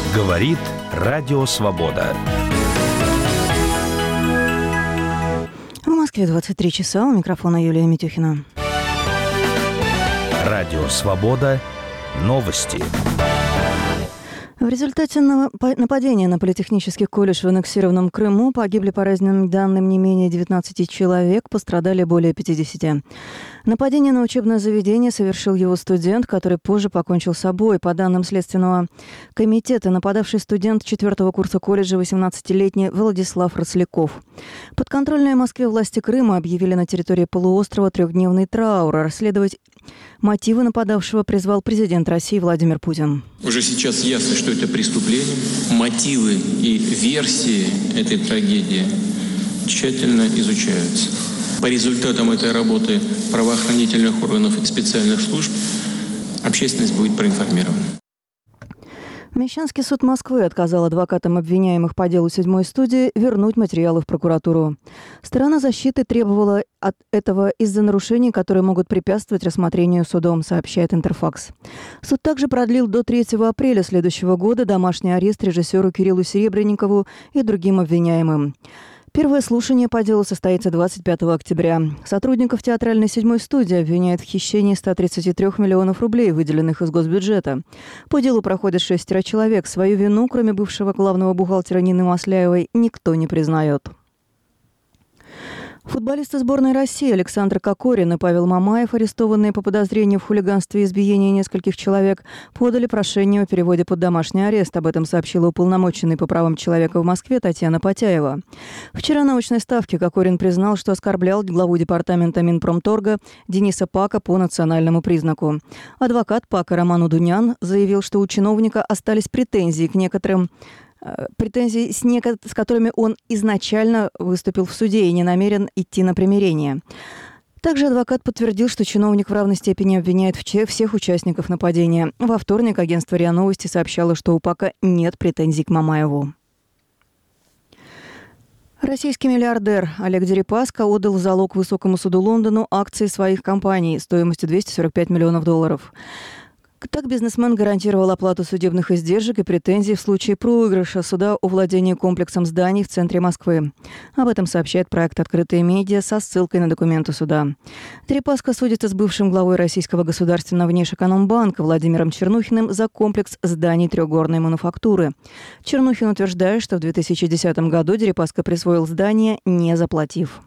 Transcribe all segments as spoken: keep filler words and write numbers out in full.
Говорит Радио Свобода. В Москве двадцать три часа. У микрофона Юлия Митюхина. Радио Свобода. Новости. В результате нападения на политехнический колледж в аннексированном Крыму погибли, по разным данным, не менее девятнадцати человек, пострадали более пятидесяти. Нападение на учебное заведение совершил его студент, который позже покончил с собой. По данным Следственного комитета, нападавший студент четвертого курса колледжа восемнадцатилетний Владислав Росляков. Подконтрольные Москве власти Крыма объявили на территории полуострова трехдневный траур. Расследовать мотивы нападавшего призвал президент России Владимир Путин. Уже сейчас ясно, что это преступление. Мотивы и версии этой трагедии тщательно изучаются. По результатам этой работы правоохранительных органов и специальных служб общественность будет проинформирована. Мещанский суд Москвы отказал адвокатам обвиняемых по делу седьмой студии вернуть материалы в прокуратуру. Сторона защиты требовала от этого из-за нарушений, которые могут препятствовать рассмотрению судом, сообщает Интерфакс. Суд также продлил до третьего апреля следующего года домашний арест режиссеру Кириллу Серебренникову и другим обвиняемым. Первое слушание по делу состоится двадцать пятого октября. Сотрудников театральной седьмой студии обвиняют в хищении ста тридцати трёх миллионов рублей, выделенных из госбюджета. По делу проходят шестеро человек. Свою вину, кроме бывшего главного бухгалтера Нины Масляевой, никто не признает. Футболисты сборной России Александр Кокорин и Павел Мамаев, арестованные по подозрению в хулиганстве и избиении нескольких человек, подали прошение о переводе под домашний арест. Об этом сообщила уполномоченный по правам человека в Москве Татьяна Потяева. Вчера на очной ставке Кокорин признал, что оскорблял главу департамента Минпромторга Дениса Пака по национальному признаку. Адвокат Пака Роман Удунян заявил, что у чиновника остались претензии к некоторым претензий, с, неко- с которыми он изначально выступил в суде и не намерен идти на примирение. Также адвокат подтвердил, что чиновник в равной степени обвиняет всех участников нападения. Во вторник агентство РИА Новости сообщало, что у Пака нет претензий к Мамаеву. Российский миллиардер Олег Дерипаска отдал в залог Высокому суду Лондону акции своих компаний стоимостью двести сорок пять миллионов долларов. Так бизнесмен гарантировал оплату судебных издержек и претензий в случае проигрыша суда о владении комплексом зданий в центре Москвы. Об этом сообщает проект «Открытые медиа» со ссылкой на документы суда. Дерипаска судится с бывшим главой Российского государственного внешэкономбанка Владимиром Чернухиным за комплекс зданий трехгорной мануфактуры. Чернухин утверждает, что в две тысячи десятом году Дерипаска присвоил здание, не заплатив.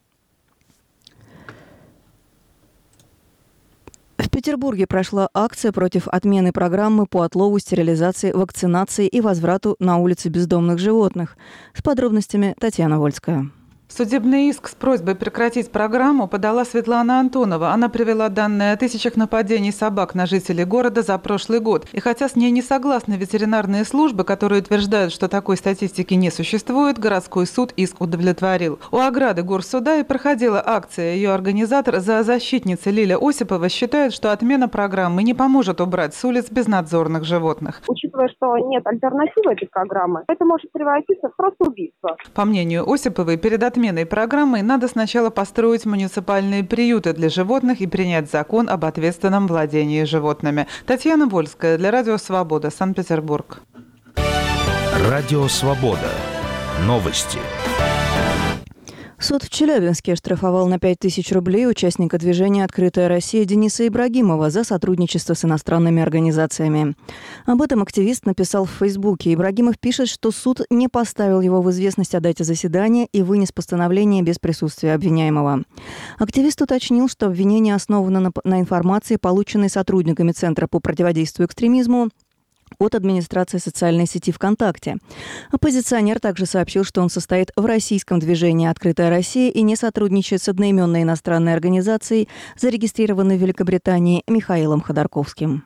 В Петербурге прошла акция против отмены программы по отлову, стерилизации, вакцинации и возврату на улицы бездомных животных. С подробностями Татьяна Вольская. Судебный иск с просьбой прекратить программу подала Светлана Антонова. Она привела данные о тысячах нападений собак на жителей города за прошлый год. И хотя с ней не согласны ветеринарные службы, которые утверждают, что такой статистики не существует, городской суд иск удовлетворил. У ограды горсуда и проходила акция. Ее организатор, зоозащитница Лиля Осипова, считает, что отмена программы не поможет убрать с улиц безнадзорных животных. Учитывая, что нет альтернативы этой программы, это может превратиться в просто убийство. По мнению Осиповой, перед отменой Отменой программы надо сначала построить муниципальные приюты для животных и принять закон об ответственном владении животными. Татьяна Вольская для Радио Свобода, Санкт-Петербург. Радио Свобода. Новости. Суд в Челябинске оштрафовал на пять тысяч рублей участника движения «Открытая Россия» Дениса Ибрагимова за сотрудничество с иностранными организациями. Об этом активист написал в Фейсбуке. Ибрагимов пишет, что суд не поставил его в известность о дате заседания и вынес постановление без присутствия обвиняемого. Активист уточнил, что обвинение основано на, на информации, полученной сотрудниками Центра по противодействию экстремизму от администрации социальной сети ВКонтакте. Оппозиционер также сообщил, что он состоит в российском движении «Открытая Россия» и не сотрудничает с одноименной иностранной организацией, зарегистрированной в Великобритании Михаилом Ходорковским.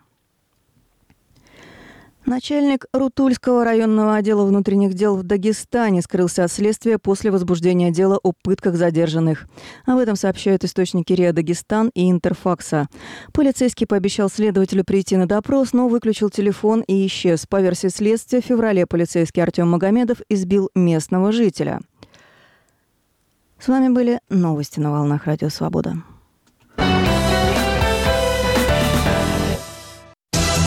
Начальник Рутульского районного отдела внутренних дел в Дагестане скрылся от следствия после возбуждения дела о пытках задержанных. Об этом сообщают источники РИА Дагестан и Интерфакса. Полицейский пообещал следователю прийти на допрос, но выключил телефон и исчез. По версии следствия, в феврале полицейский Артем Магомедов избил местного жителя. С вами были новости на волнах Радио Свобода.